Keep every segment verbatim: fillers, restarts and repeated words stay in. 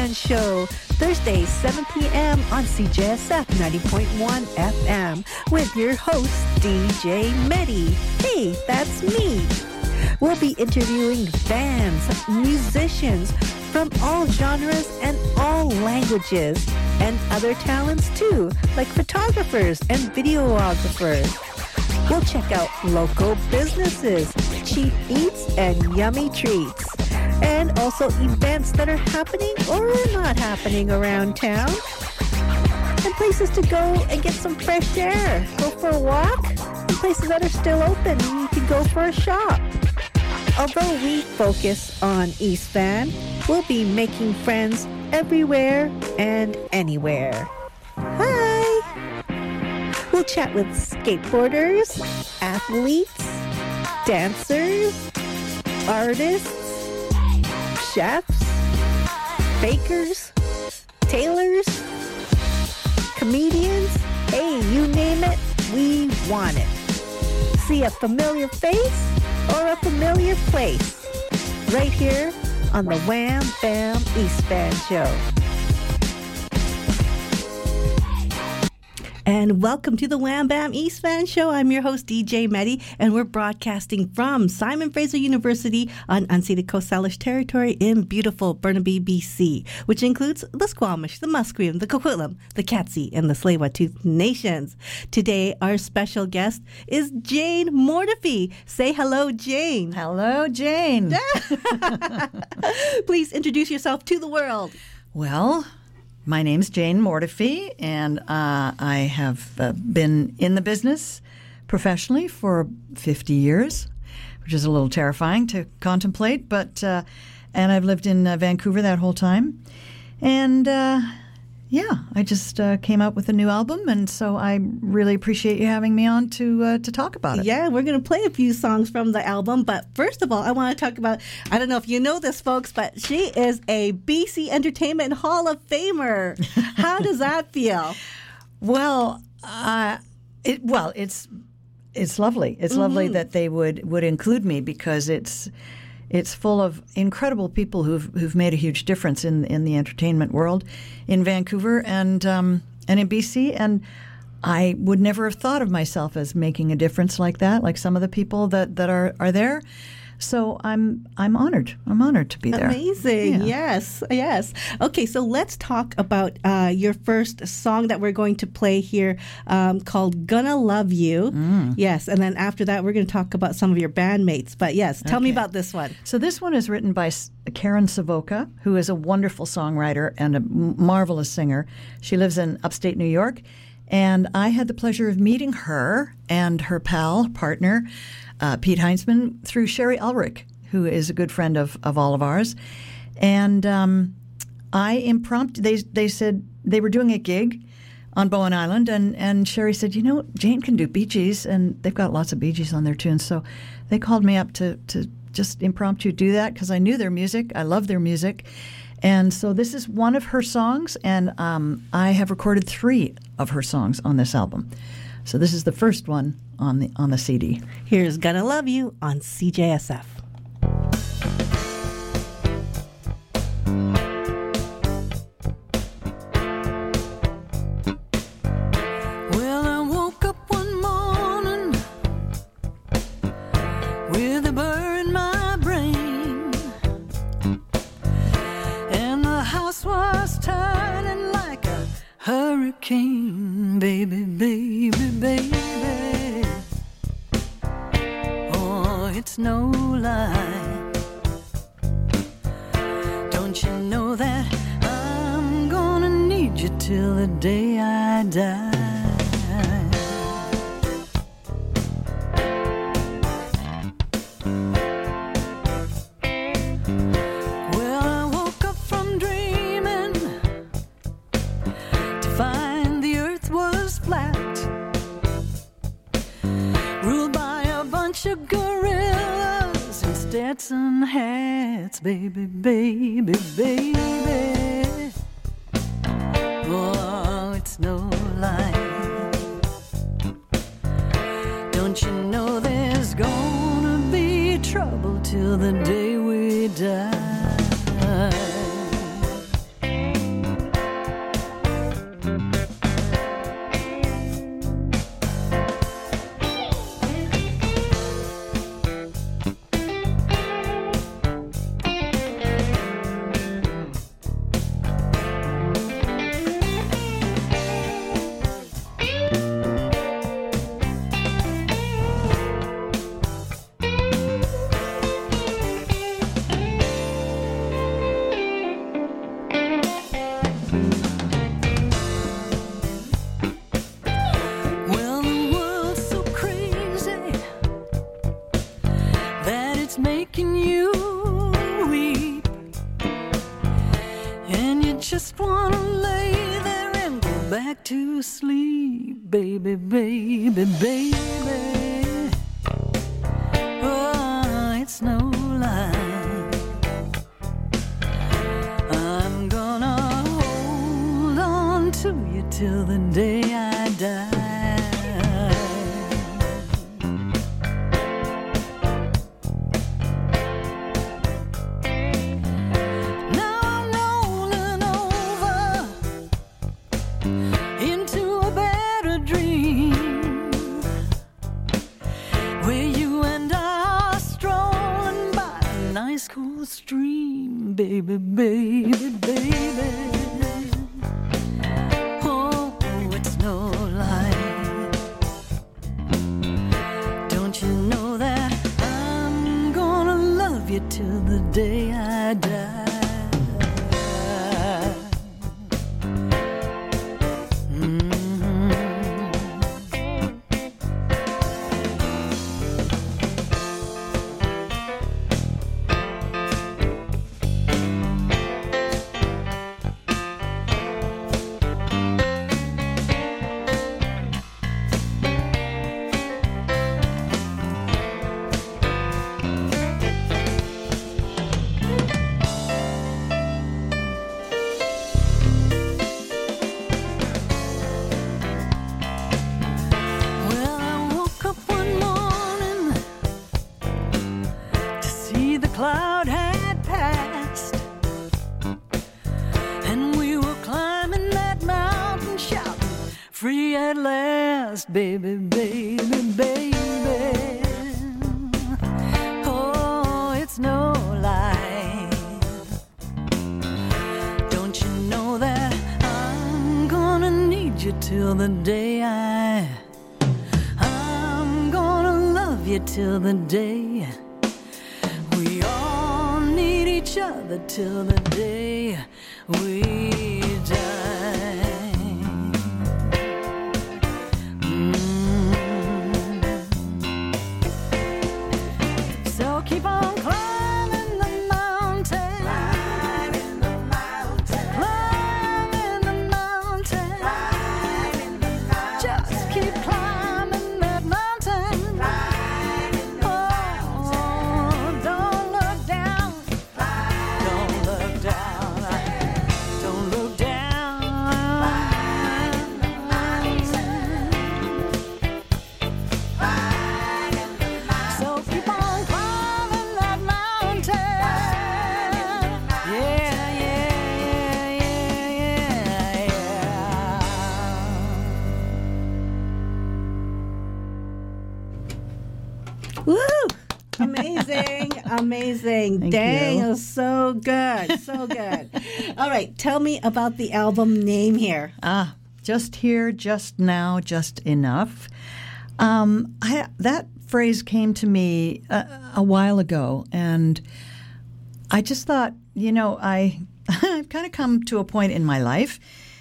Band Show, Thursday, seven p.m. on C J S F ninety point one F M with your host, D J Medi. Hey, that's me. We'll be interviewing bands, musicians from all genres and all languages, and other talents too, like photographers and videographers. We'll check out local businesses, cheap eats, and yummy treats. And also events that are happening or not happening around town. And places to go and get some fresh air. Go for a walk. And places that are still open. You can go for a shop. Although we focus on East Van, we'll be making friends everywhere and anywhere. Hi! We'll chat with skateboarders, athletes, dancers, artists, chefs, bakers, tailors, comedians. Hey, you name it, we want it. See a familiar face or a familiar place right here on the Wham Bam East Van Show. And welcome to the Wham Bam East Van Show. I'm your host, D J Medi, and we're broadcasting from Simon Fraser University on unceded Coast Salish territory in beautiful Burnaby, B C, which includes the Squamish, the Musqueam, the Coquitlam, the Katzie, and the Tsleil-Waututh nations. Today, our special guest is Jane Mortefi. Say hello, Jane. Hello, Jane. Please introduce yourself to the world. Well, my name's Jane Mortefi, and uh, I have uh, been in the business professionally for fifty years, which is a little terrifying to contemplate. But uh, and I've lived in uh, Vancouver that whole time, and uh, yeah, I just uh, came out with a new album, and so I really appreciate you having me on to uh, to talk about it. Yeah, we're going to play a few songs from the album, but first of all, I want to talk about, I don't know if you know this, folks, but she is a B C Entertainment Hall of Famer. How does that feel? Well, uh, it well, it's it's lovely. It's mm-hmm. lovely that they would, would include me because it's It's full of incredible people who've who've made a huge difference in in the entertainment world in Vancouver and um, and in B C. And I would never have thought of myself as making a difference like that, like some of the people that, that are, are there. So I'm I'm honored. I'm honored to be there. Amazing. Yeah. Yes, yes. Okay, so let's talk about uh, your first song that we're going to play here um, called Gonna Love You. Mm. Yes, and then after that, we're going to talk about some of your bandmates. But yes, tell okay. me about this one. So this one is written by Karen Savoca, who is a wonderful songwriter and a marvelous singer. She lives in upstate New York. And I had the pleasure of meeting her and her pal, partner, uh, Pete Heinzman, through Sherry Ulrich, who is a good friend of, of all of ours. And um, I impromptu, they they said they were doing a gig on Bowen Island, and, and Sherry said, you know, Jane can do Bee Gees, and they've got lots of Bee Gees on their tunes. So they called me up to, to just impromptu do that because I knew their music. I love their music. And so this is one of her songs, and um, I have recorded three of her songs on this album. So this is the first one on the on the C D. Here's Gonna Love You on C J S F. Well, I woke up one morning with a burr in my brain, and the house was turning like a hurricane, baby, baby, baby. Oh, it's no lie. Don't you know that I'm gonna need you till the day I die? Gorillas and Stetson hats, baby, baby, baby. Oh, it's no lie. Don't you know there's gonna be trouble till the day we die? it's making you weep, and you just wanna lay there and go back to sleep, baby, baby, baby. Oh, it's no lie. I'm gonna hold on to you till the day I die. Stream, baby, baby, baby. Oh, it's no lie. Don't you know that I'm gonna love you till the day I die? Cloud had passed, and we were climbing that mountain, shouting, free at last, baby, baby, baby. Oh, it's no lie. Don't you know that I'm gonna need you till the day I I'm gonna love you till the day we all need each other till the day we die. Mm. So keep on climbing the mountain, climbing the mountain, climbing the mountain, climbing the mountain. Just keep climbing that mountain. Woo! Amazing, amazing. Thank Dang, you. it was so good, so good. All right, tell me about the album name here. Ah, just here, just now, just enough. Um, I, that phrase came to me a, a while ago, and I just thought, you know, I, I've kind of come to a point in my life,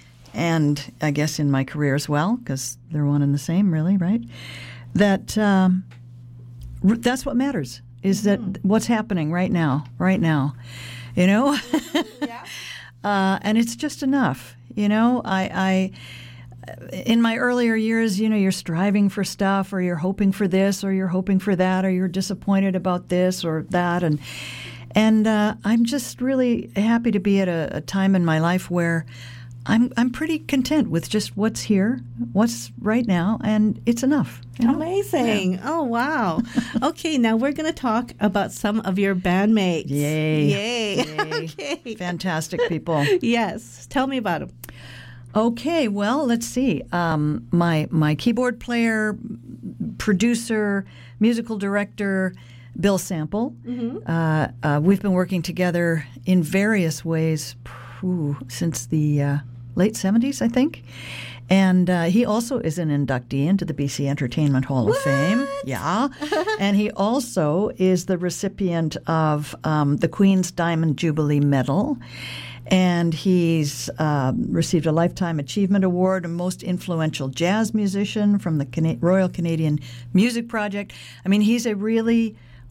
and I guess in my career as well, because they're one and the same, really, right? That um, r- that's what matters, is that Mm. what's happening right now, right now, you know? Yeah. Uh, and it's just enough, you know. I, I, in my earlier years, you know, you're striving for stuff, or you're hoping for this, or you're hoping for that, or you're disappointed about this or that, and and uh, I'm just really happy to be at a, a time in my life where I'm I'm pretty content with just what's here, what's right now, and it's enough. You know? Amazing. Oh, wow. Okay, now we're going to talk about some of your bandmates. Yay. Yay. Yay. Okay. Fantastic people. Yes. Tell me about them. Okay, well, let's see. Um, my my keyboard player, producer, musical director, Bill Sample. Mm-hmm. Uh, uh, we've been working together in various ways ooh, since the uh, late seventies, I think. And uh, he also is an inductee into the B C Entertainment Hall What? of Fame. Yeah. And he also is the recipient of um, the Queen's Diamond Jubilee Medal. And he's uh, received a Lifetime Achievement Award, a Most Influential Jazz Musician from the Cana- Royal Canadian Music Project. I mean, he's a really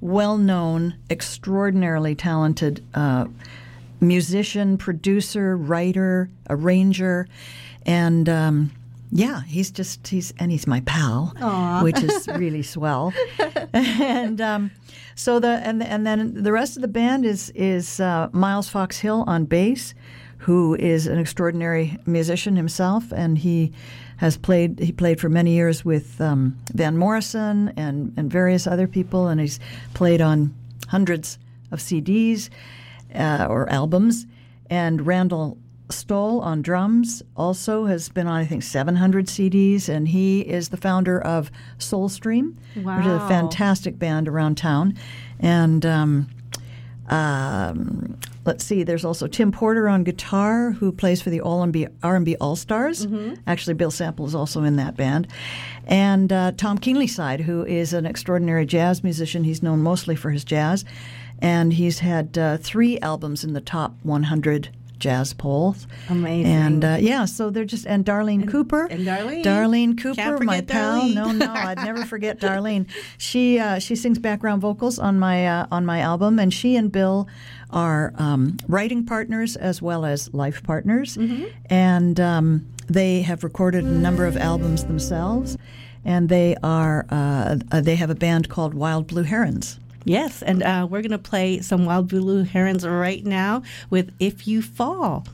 well-known, extraordinarily talented uh, musician, producer, writer, arranger, and um, yeah, he's just he's and he's my pal, Aww. which is really swell. and um, so the and and then the rest of the band is is uh, Miles Fox Hill on bass, who is an extraordinary musician himself, and he has played he played for many years with um, Van Morrison and and various other people, and he's played on hundreds of C Ds uh, or albums. And Randall Stoll on drums also has been on, I think, seven hundred C Ds, and he is the founder of Soulstream, wow. which is a fantastic band around town. And um, um, let's see, there's also Tim Porter on guitar, who plays for the R and B All-Stars. Mm-hmm. Actually, Bill Sample is also in that band. And uh, Tom Keenlyside, who is an extraordinary jazz musician. He's known mostly for his jazz, and he's had uh, three albums in the top one hundred jazz polls. Amazing. And uh, yeah, so they're just, and Darlene and, Cooper. And Darlene. Darlene Cooper, Can't my forget pal. Darlene. No, no, I'd never forget Darlene. She uh, she sings background vocals on my uh, on my album, and she and Bill are um, writing partners as well as life partners. Mm-hmm. And um, they have recorded a number of albums themselves, and they are uh, uh, they have a band called Wild Blue Herons. Yes, and uh, we're going to play some Wild Blue Herons right now with If You Fall.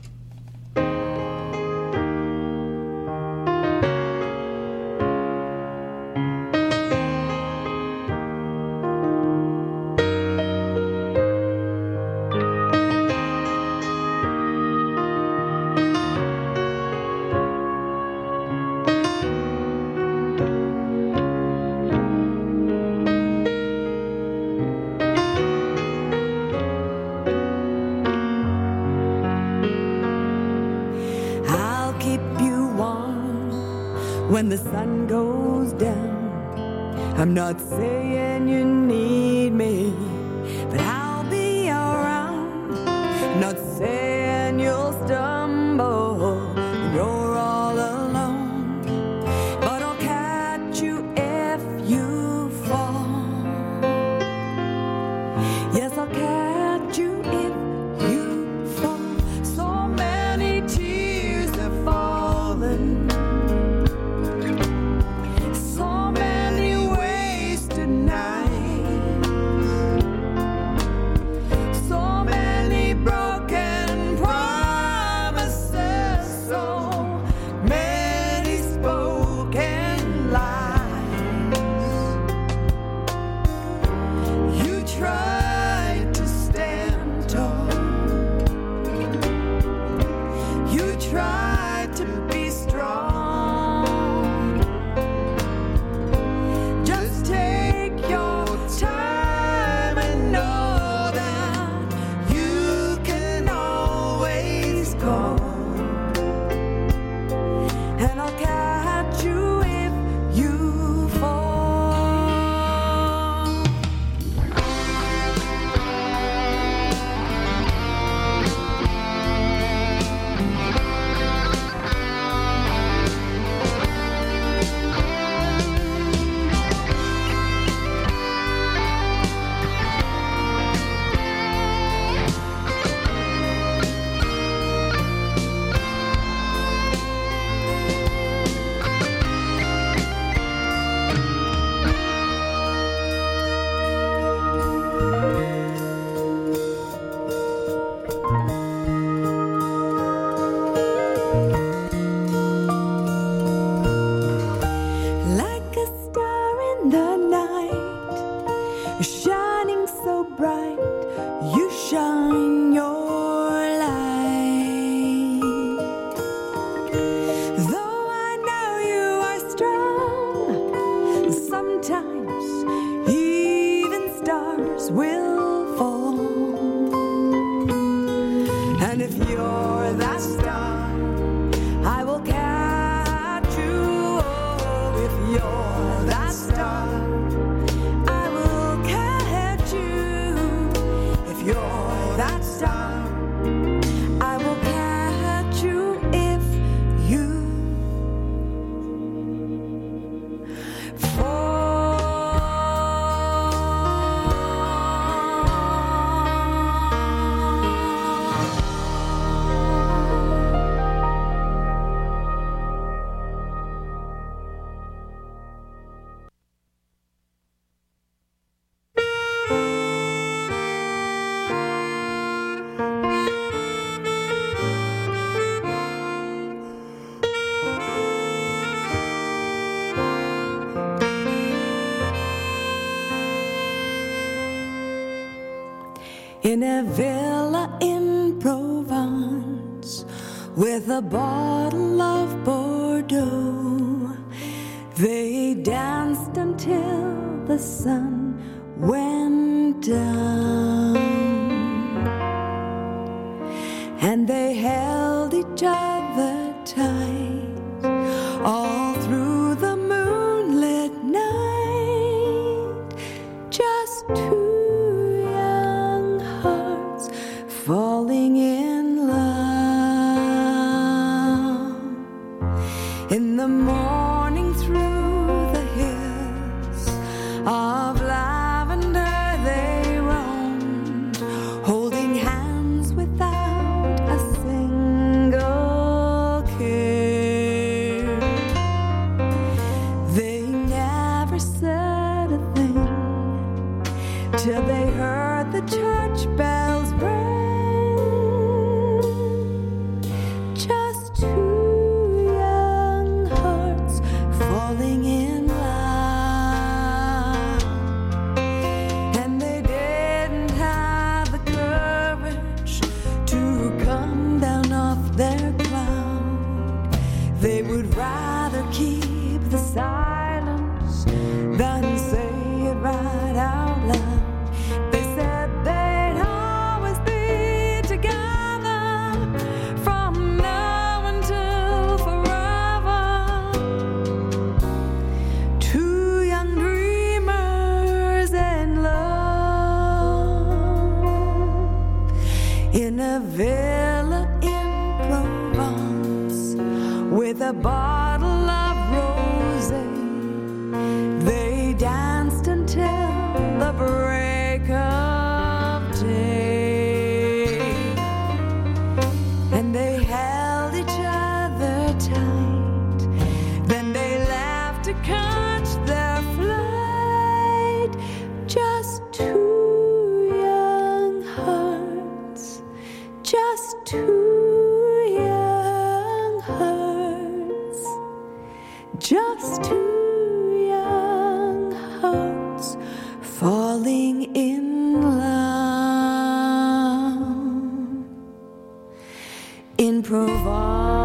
When the sun goes down, I'm not saying you need me, but I'll be around. Not saying you'll stumble when you're all alone, but I'll catch you if you fall. Yes, I'll catch you if you fall. So many tears have fallen, fall. in a villa in Provence with a bottle of Bordeaux. They danced until the sun went down, and they held each other tight all through the moonlit night. Just two young hearts falling in love. In the morning through the hills of lavender they roamed, holding hands without a single care. They never said a thing till they heard the church bells ring. Just two young hearts falling in love, and they didn't have the courage to come down off their cloud. They would rather keep the silence than say it right out loud. They said they'd always be together from now until forever. Two young dreamers in love in a villa in Provence with a bottle of rosé. They danced until the break of day, and they held each other tight. Then they left to catch their flight. Just two young hearts, just two young hearts, just two young hearts falling in love in Provence.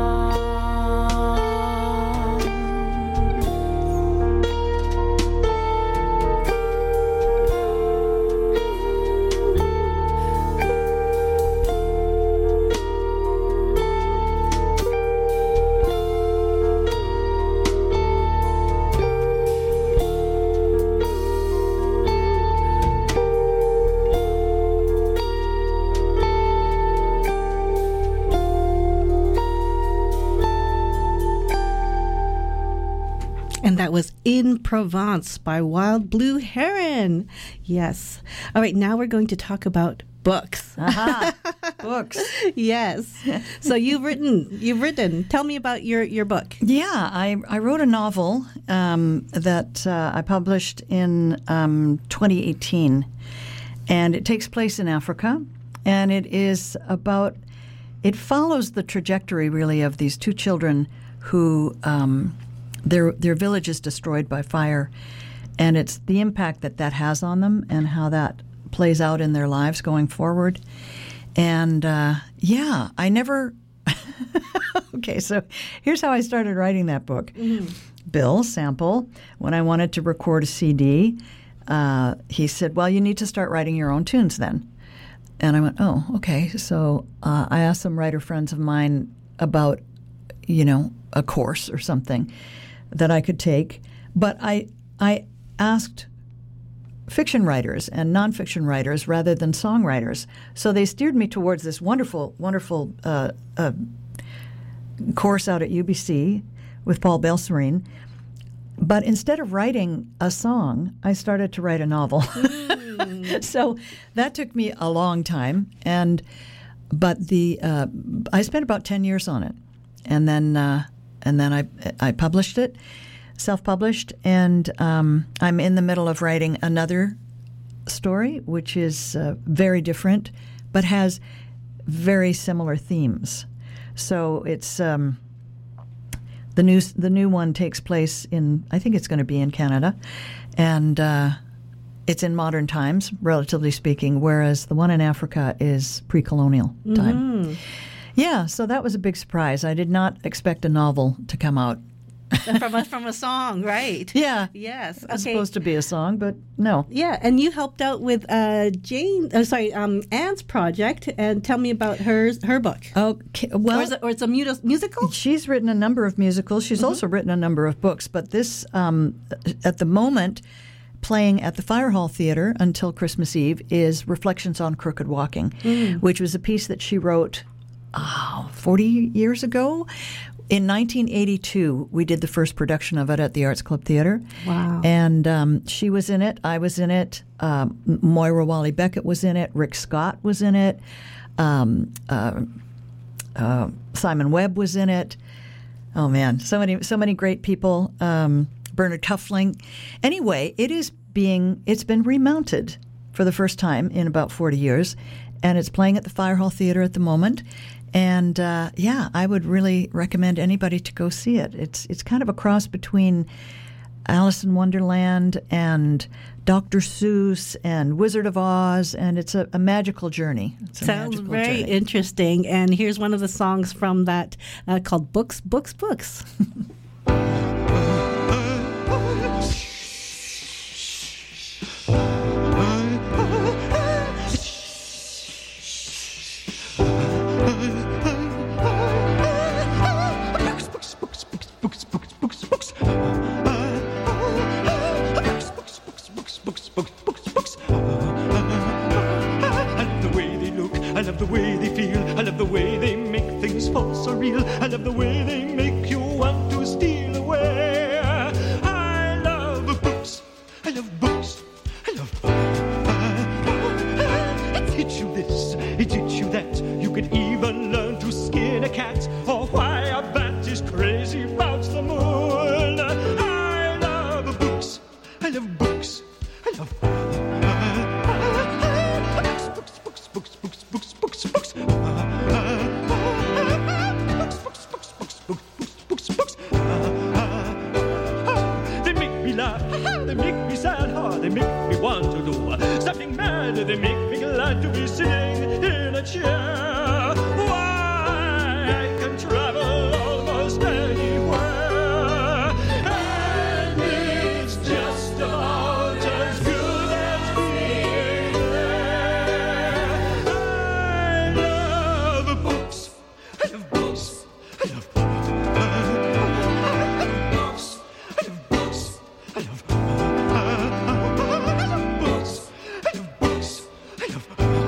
And that was In Provence by Wild Blue Heron. Yes. All right, now we're going to talk about books. Aha, books. Yes. So you've written, you've written. Tell me about your, your book. Yeah, I, I wrote a novel um, that uh, I published in um, twenty eighteen, and it takes place in Africa, and it is about, it follows the trajectory really of these two children who um, their their village is destroyed by fire, and it's the impact that that has on them and how that plays out in their lives going forward. And uh, yeah, I never. Okay, so here's how I started writing that book. Mm-hmm. Bill Sample, when I wanted to record a C D, uh, he said, "Well, you need to start writing your own tunes then." And I went, "Oh, okay." So uh, I asked some writer friends of mine about, you know, a course or something that I could take, but I I asked fiction writers and nonfiction writers rather than songwriters. So they steered me towards this wonderful, wonderful uh, uh, course out at U B C with Paul Belserine. But instead of writing a song, I started to write a novel. Mm. So that took me a long time, and but the uh, I spent about ten years on it, and then uh, and then I I published it. Self-published, and um, I'm in the middle of writing another story, which is uh, very different, but has very similar themes. So it's um, the new the new one takes place in, I think it's going to be in Canada, and uh, it's in modern times, relatively speaking, whereas the one in Africa is pre-colonial time. Mm-hmm. Yeah, so that was a big surprise. I did not expect a novel to come out. from a from a song, right? Yeah. Yes. It was Okay. supposed to be a song, but no. Yeah, and you helped out with uh, Jane. Oh, sorry, um, Anne's project, and tell me about hers her book. Okay, well, or, is it, or it's a mu- musical. she's written a number of musicals. She's also written a number of books, but this, um, at the moment, playing at the Fire Hall Theater until Christmas Eve is Reflections on Crooked Walking, which was a piece that she wrote oh, forty years ago. In nineteen eighty-two, we did the first production of it at the Arts Club Theater. Wow. And um, she was in it. I was in it. Um, Moira Walley-Beckett was in it. Rick Scott was in it. Um, uh, uh, Simon Webb was in it. Oh, man. So many, so many great people. Um, Bernard Tuffling. Anyway, it is being, it's been remounted for the first time in about forty years. And it's playing at the Fire Hall Theater at the moment. And uh, yeah, I would really recommend anybody to go see it. It's it's kind of a cross between Alice in Wonderland and Doctor Seuss and Wizard of Oz, and it's a, a magical journey. It's a Sounds magical very journey. interesting. And here's one of the songs from that uh, called "Books, Books, Books." I love the way they feel. I love the way they make things fall so real. I love the way they make you want to steal away. I love books. I love books. I love. It teach you this. It teach you that. You can even learn to skin a cat, or why a bat is crazy about the moon. I love books. I love books. I love. Books, books, books, books, books, books. Books, books, books, books, books, books, books, books. They make me laugh, they make me sad, oh, they make me want to do something mad. They make me glad to be sitting in a chair. Why, I can travel almost anywhere, and it's just about as good as being there. I love books. I love books. I love books. I love books. I love books. I love books. I love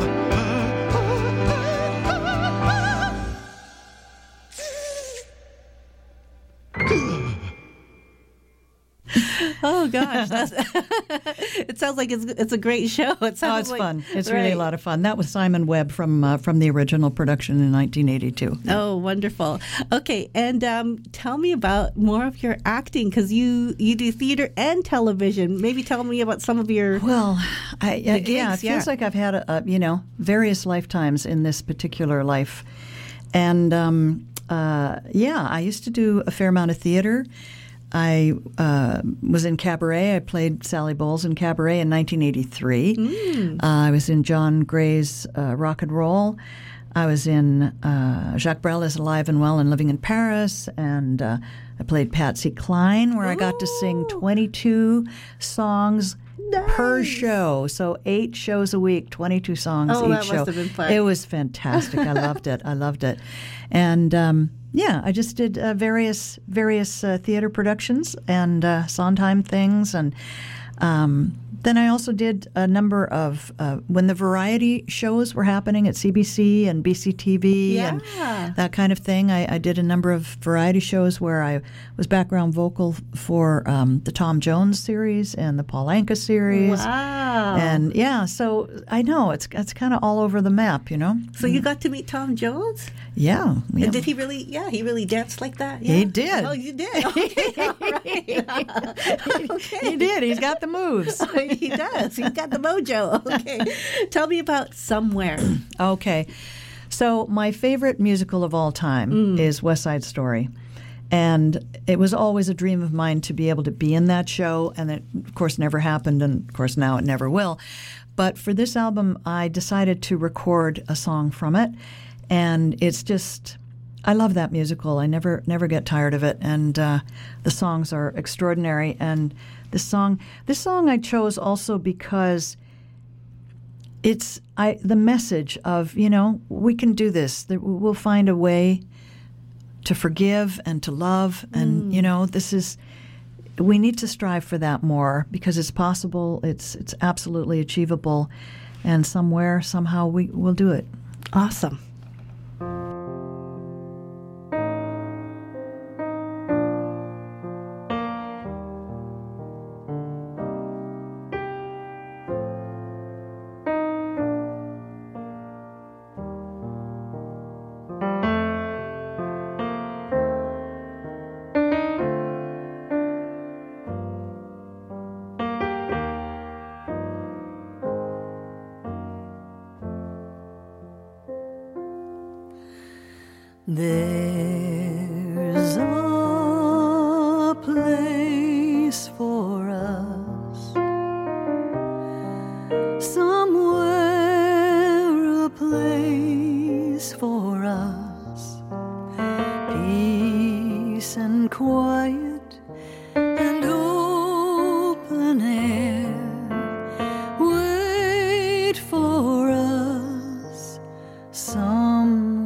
Oh gosh, that's it sounds like it's it's a great show. It sounds Oh, it's like, fun. It's really a right. lot of fun. That was Simon Webb from uh, from the original production in nineteen eighty-two. Oh, wonderful. Okay, and um, tell me about more of your acting, because you you do theater and television. Maybe tell me about some of your. Well, I, uh, gigs, yeah, it feels yeah. like I've had a, a, you know various lifetimes in this particular life, and um, uh, yeah, I used to do a fair amount of theater. I uh, was in cabaret. I played Sally Bowles in cabaret in nineteen eighty-three. Mm. Uh, I was in John Gray's uh, Rock and Roll. I was in uh, Jacques Brel is Alive and Well and Living in Paris, and uh, I played Patsy Cline, where I got to sing twenty-two songs per Nice. show. So eight shows a week, twenty-two songs Oh, each that must show. have been fun. It was fantastic. I loved it. I loved it. And um, yeah, I just did uh, various various uh, theater productions and uh, Sondheim things, and um, then I also did a number of uh, when the variety shows were happening at C B C and B C T V Yeah. and that kind of thing. I, I did a number of variety shows where I was background vocal for um, the Tom Jones series and the Paul Anka series. Wow. And yeah, so I know it's it's kind of all over the map, you know. So you got to meet Tom Jones? Yeah, yeah. And did he really? Yeah, he really danced like that. Yeah? He did. Oh, you did. Okay, all right. Okay. He did. He's got the moves. He does. He's got the mojo. Okay. Tell me about Somewhere. Okay. So my favorite musical of all time Mm. is West Side Story. And it was always a dream of mine to be able to be in that show, and it, of course, never happened, and, of course, now it never will. But for this album, I decided to record a song from it, and it's just, I love that musical. I never never get tired of it, and uh, the songs are extraordinary. And this song, this song I chose also because it's I the message of, you know, we can do this. That we'll find a way to forgive and to love, and mm. you know, this is. We need to strive for that more because it's possible, it's it's absolutely achievable, and somewhere, somehow, we will do it. Awesome. There's a place for us, somewhere a place for us, peace and quiet and open air wait for us somewhere.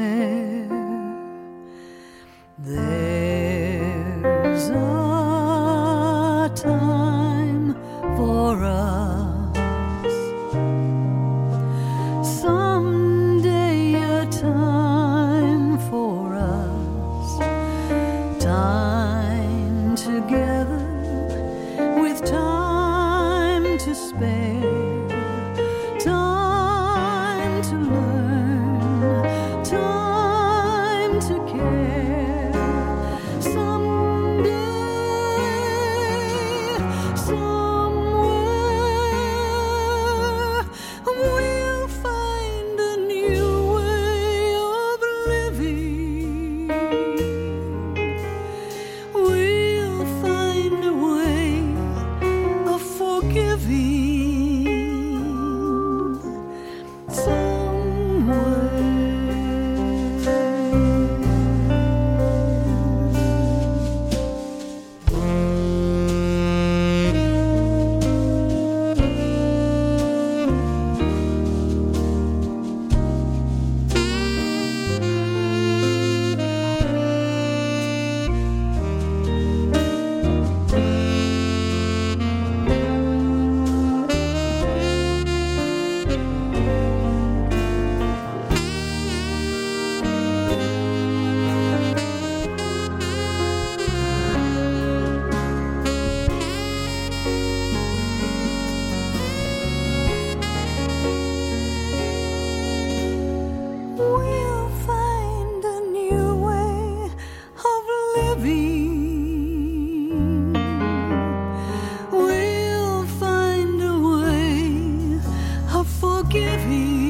There's a time for us, someday a time for us, time together with time to spare, time to learn, time to care. Forgiving.